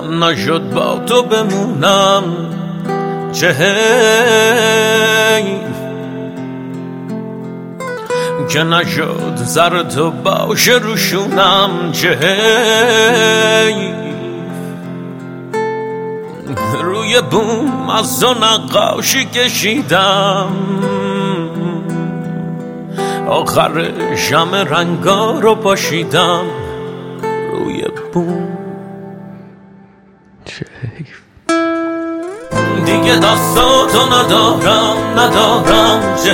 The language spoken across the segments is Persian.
نشد با تو بمونم چه حیف که نشد سر تو باشه روشونم چه حیف روی بوم از تو نقاشی کشیدم آخرش همه رنگا رو پاشیدم روی بوم چه حیف دیگه دستاتو ندارم چه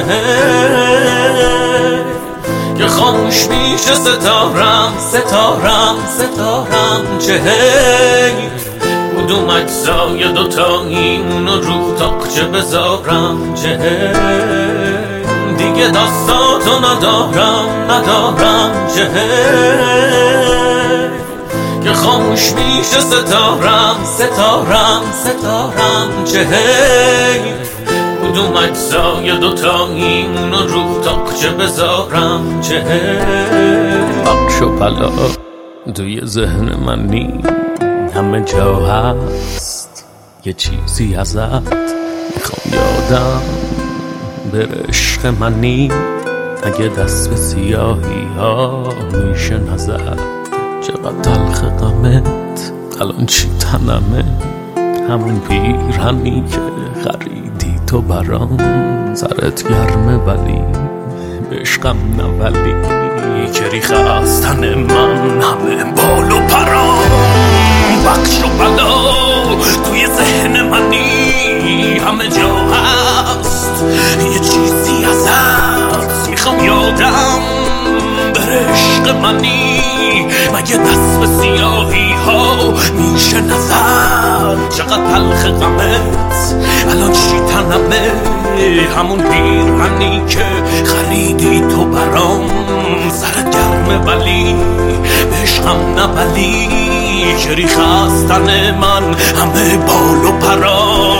حیف که خاموش میشه ستارم چه حیف کدوم اجزای دوتایی اونو رو تاقچه بذارم چه حیف دیگه دستاتو ندارم چه حیف که خاموش میشه ستارم چه حیف کدوم اجزای دوتایی اونو رو تاقچه بذارم چه حیف بخش و بلا توی ذهن من نی همه جا هست یه چیزی ازت میخوام یادم بره عشق منی اگه دست به سیاهی ها میشه نظر چقدر تلخ غمت الان چی تنمه همون پیرهنی که خریدی تو برام سرت گرمه ولی به عشقم نولی که ریخ از تن من همه بال و پرام بخش و بلا توی ذهن منی همه جا هست یه چیزی ازت میخوام یادم بره عشق منی مگه دست به سیاهی ها میشه نظر چقدر تلخ غمت الان چی تنمه همون پیرهنی که خریدی تو برام سرت گرمه ولی به عشقم نبلی که ریخ از تن من همه بال و پرا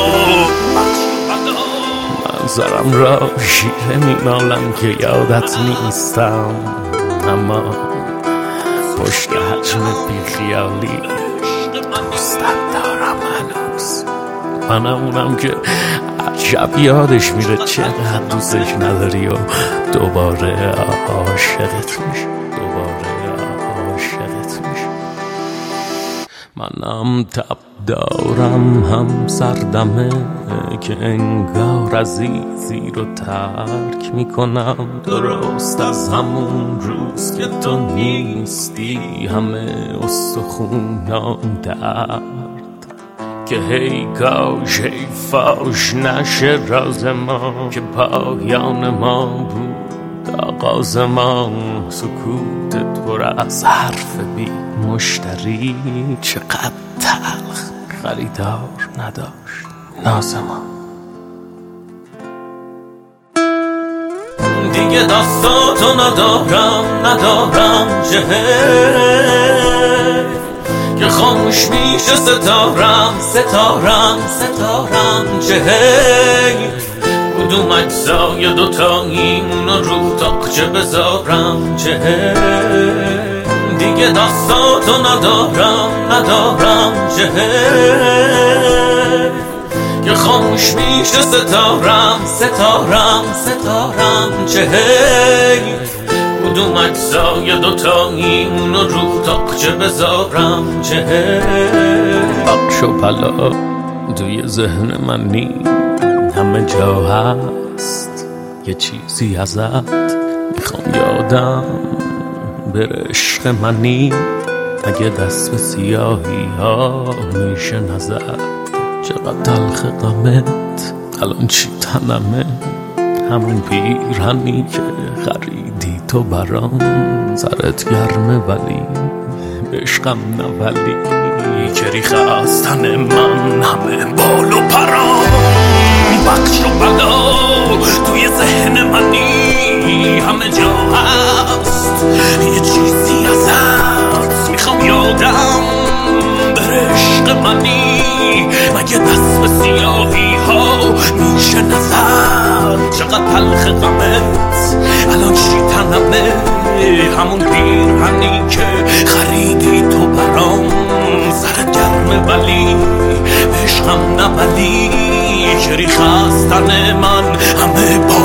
منظرم را شیره مینالم که یادت نیستم اما پشت حجم بیخیالی دوستت دارم هنوز منم اونم که عجب یادش میره چقدر دوستش نداری و دوباره عاشقت میشه منم تب دارم هم سردمه که انگار عزیزی رو ترک میکنم درست از همون روز که تو نیستی همه استخونام درد که هی کاش هی فاش نشه راز ما که پایان ما بود آغاز ما سکوتت پر از حرف بی مشتری چقدر تلخ خریدار نداشت ناز ما دیگه دستاتو ندارم چه حیف که خاموش میشه ستارم چه حیف کدوم اجزای دوتایی اونو رو تاقچه بذارم چه حیف دیگه دستاتو ندارم چه حیف که خاموش میشه ستارم چه حیف کدوم اجزای دوتایی اونو رو تاقچه بذارم چه حیف بخش و بلا توی ذهن من نی همه جا هست یه چیزی ازت میخوام یادم بره عشق منی اگه دست به سیاهی ها میشه نظر چقدر تلخ غمت الان چی تنمه همون پیرهنی که خریدی تو برام سرت گرمه ولی به عشقم نولی که ریخ از تن من همه بال و پرام بخش و بلا توی ذهن منی همه جا هست یه چیزی ازت میخوام یادم بره عشق منی مگه دست به سیاهی ها میشه نظر چقدر تلخ غمت الان چی تنمه همون پیرهنی که خریدی تو برام سرت گرمه ولی عشقم نبلی که ریخ از تن من همه